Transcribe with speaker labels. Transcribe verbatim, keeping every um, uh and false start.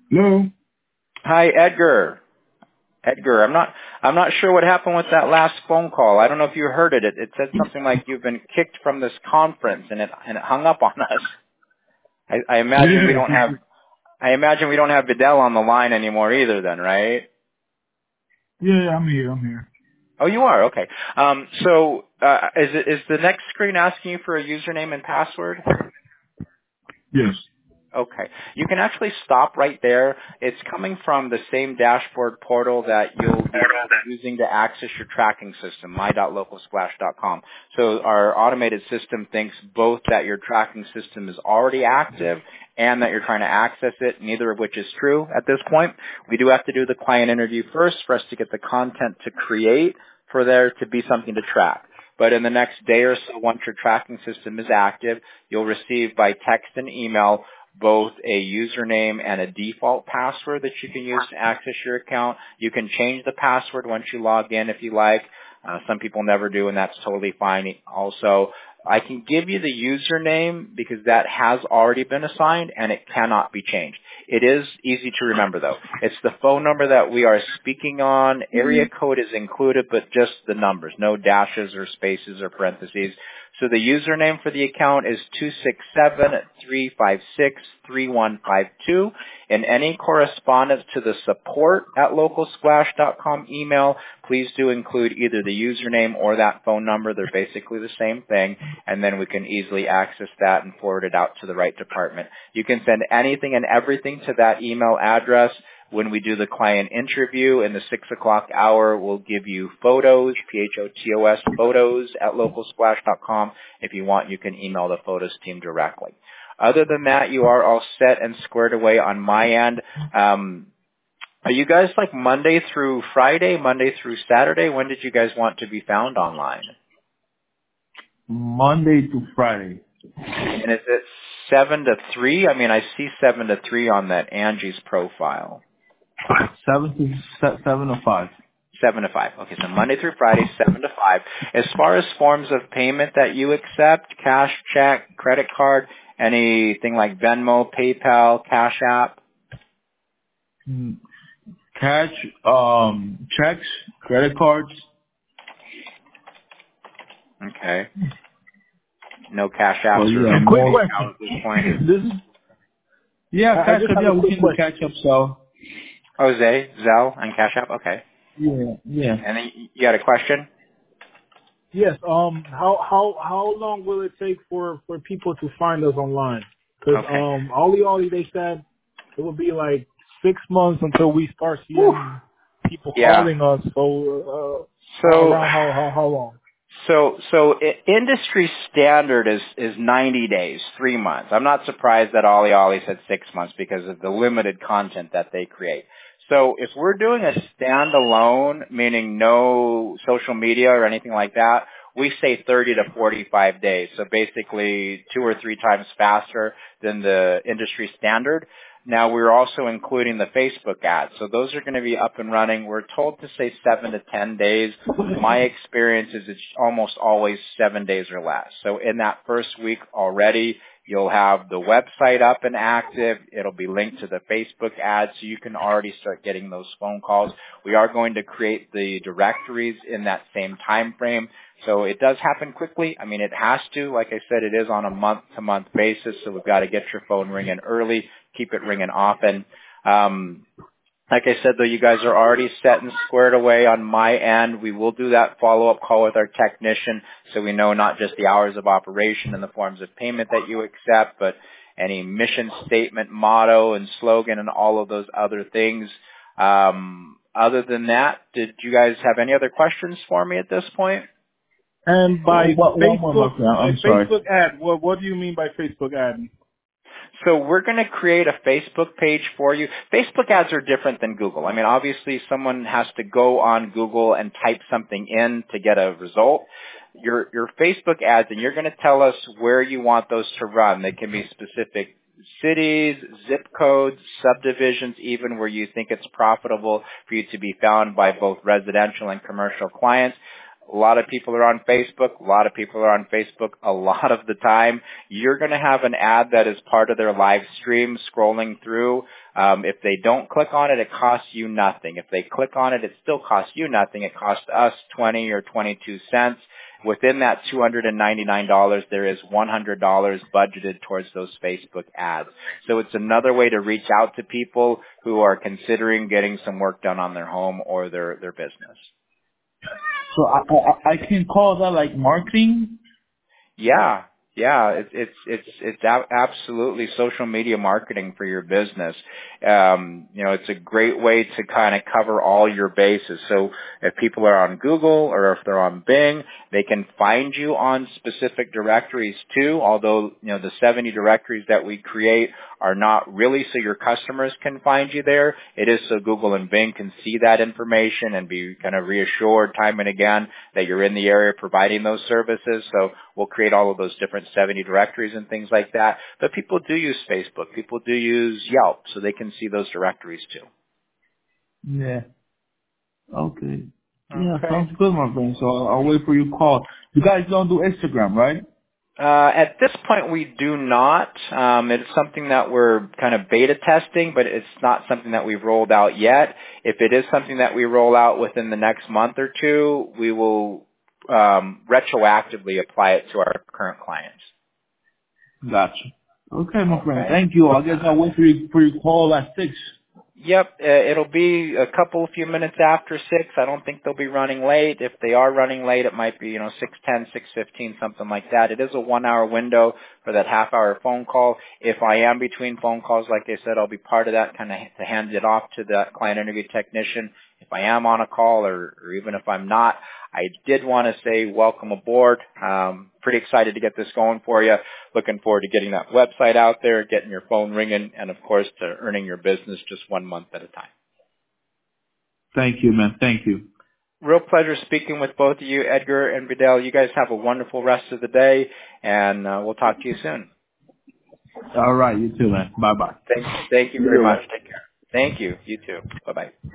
Speaker 1: Hello?
Speaker 2: Hi, Edgar. Edgar, I'm not I'm not sure what happened with that last phone call. I don't know if you heard it. It, it said something like you've been kicked from this conference, and it and it hung up on us. I, I imagine we don't have
Speaker 1: Yeah,
Speaker 2: I imagine we don't have Vidal on the line anymore either. Then, right?
Speaker 1: yeah, I'm here, I'm here.
Speaker 2: Oh, you are okay. Um, so uh, is it, is the next screen asking you for a username and password?
Speaker 1: Yes.
Speaker 2: Okay. You can actually stop right there. It's coming from the same dashboard portal that you'll be using to access your tracking system, my dot local splash dot com. So our automated system thinks both that your tracking system is already active and that you're trying to access it, neither of which is true at this point. We do have to do the client interview first for us to get the content to create for there to be something to track. But in the next day or so, once your tracking system is active, you'll receive by text and email both a username and a default password that you can use to access your account. You can change the password once you log in if you like. Uh, some people never do, and that's totally fine. Also, I can give you the username because that has already been assigned and it cannot be changed. It is easy to remember though. It's the phone number that we are speaking on. Area code is included, but just the numbers, no dashes or spaces or parentheses. So the username for the account is two six seven, three five six, three one five two. And any correspondence to the support at local splash dot com email, please do include either the username or that phone number. They're basically the same thing. And then we can easily access that and forward it out to the right department. You can send anything and everything to that email address. When we do the client interview in the six o'clock hour, we'll give you photos, P H O T O S, photos at local splash dot com. If you want, you can email the photos team directly. Other than that, you are all set and squared away on my end. Um, are you guys like Monday through Friday, Monday through Saturday? When did you guys want to be found online?
Speaker 1: Monday to Friday.
Speaker 2: And is it seven to three? I mean, I see seven to three on that Angie's profile.
Speaker 1: Seven to se- seven to five.
Speaker 2: Seven to five. Okay, so Monday through Friday, seven to five. As far as forms of payment that you accept, cash, check, credit card, anything like Venmo, PayPal, Cash App?
Speaker 1: Mm, Cash, um, checks, credit cards.
Speaker 2: Okay. No Cash
Speaker 1: Well,
Speaker 2: Apps or
Speaker 1: yeah,
Speaker 2: Venmo,
Speaker 1: quick
Speaker 2: PayPal
Speaker 1: question.
Speaker 2: at this point?
Speaker 1: This is, yeah,
Speaker 3: I, I
Speaker 1: cash
Speaker 3: just
Speaker 1: up.
Speaker 3: have
Speaker 1: Yeah,
Speaker 3: a
Speaker 1: we
Speaker 3: quick
Speaker 1: can do
Speaker 3: question.
Speaker 1: catch up. So,
Speaker 2: Jose, Zelle, and Cash App? Okay.
Speaker 1: yeah, yeah.
Speaker 2: And then you got a question?
Speaker 3: Yes. Um. How how how long will it take for for people to find us online? Because
Speaker 2: Okay.
Speaker 3: um, Ollie Ollie they said it would be like six months until we start
Speaker 2: Whew.
Speaker 3: seeing people
Speaker 2: Yeah.
Speaker 3: calling us. So uh, how,
Speaker 2: So
Speaker 3: around how how how long?
Speaker 2: So, so i- industry standard is, is ninety days, three months. I'm not surprised that Ollie Ollie said six months because of the limited content that they create. So if we're doing a standalone, meaning no social media or anything like that, we say thirty to forty-five days. So basically two or three times faster than the industry standard. Now we're also including the Facebook ads. So those are going to be up and running. We're told to say seven to ten days. My experience is it's almost always seven days or less. So in that first week already, you'll have the website up and active. It'll be linked to the Facebook ads so you can already start getting those phone calls. We are going to create the directories in that same time frame. So it does happen quickly. I mean, it has to. Like I said, it is on a month-to-month basis, so we've got to get your phone ringing early, keep it ringing often. Um, like I said, though, you guys are already set and squared away on my end. We will do that follow-up call with our technician so we know not just the hours of operation and the forms of payment that you accept, but any mission statement, motto, and slogan and all of those other things. Um, other than that, did you guys have any other questions for me at this point?
Speaker 3: And by
Speaker 1: What, one more,
Speaker 3: Facebook
Speaker 1: my friend.
Speaker 3: by
Speaker 1: I'm sorry.
Speaker 3: Facebook ad, what what do you mean by Facebook ad?
Speaker 2: So we're going to create a Facebook page for you. Facebook ads are different than Google. I mean, obviously someone has to go on Google and type something in to get a result. Your, your Facebook ads, and you're going to tell us where you want those to run. They can be specific cities, zip codes, subdivisions, even where you think it's profitable for you to be found by both residential and commercial clients. A lot of people are on Facebook. A lot of people are on Facebook a lot of the time. You're going to have an ad that is part of their live stream scrolling through. Um, if they don't click on it, it costs you nothing. If they click on it, it still costs you nothing. It costs us twenty or twenty-two cents. Within that two hundred ninety-nine dollars, there is one hundred dollars budgeted towards those Facebook ads. So it's another way to reach out to people who are considering getting some work done on their home or their, their business.
Speaker 1: So I, I I can call that like marketing.
Speaker 2: Yeah, yeah, it's it's it's it's a- absolutely social media marketing for your business. Um, you know, it's a great way to kind of cover all your bases. So if people are on Google or if they're on Bing, they can find you on specific directories too. Although you know the seventy directories that we create are not really so your customers can find you there. It is so Google and Bing can see that information and be kind of reassured time and again that you're in the area providing those services. So we'll create all of those different seventy directories and things like that. But people do use Facebook. People do use Yelp, so they can see those directories too.
Speaker 1: Yeah. Okay. Yeah,
Speaker 2: Okay.
Speaker 1: sounds good, my friend. So I'll, I'll wait for your call. You guys don't do Instagram, right?
Speaker 2: Uh, at this point, we do not. Um, it's something that we're kind of beta testing, but it's not something that we've rolled out yet. If it is something that we roll out within the next month or two, we will um, retroactively apply it to our current clients.
Speaker 1: Gotcha. Okay, my friend.
Speaker 2: Okay.
Speaker 1: Thank you. I guess I'll wait for your, for your call at six.
Speaker 2: Yep, uh, it'll be a couple few minutes after six. I don't think they'll be running late. If they are running late, it might be, you know, six ten, six fifteen, something like that. It is a one hour window for that half hour phone call. If I am between phone calls, like I said, I'll be part of that, kind of to hand it off to the client interview technician. If I am on a call or, or even if I'm not, I did want to say welcome aboard. Um, pretty excited to get this going for you. Looking forward to getting that website out there, getting your phone ringing, and of course to earning your business just one month at a time.
Speaker 1: Thank you, man. Thank you.
Speaker 2: Real pleasure speaking with both of you, Edgar and Vidal. You guys have a wonderful rest of the day, and uh, we'll talk to you soon.
Speaker 1: All right. You too, man. Bye-bye.
Speaker 2: Thank, thank you very much. Take care. Thank you. You too. Bye-bye.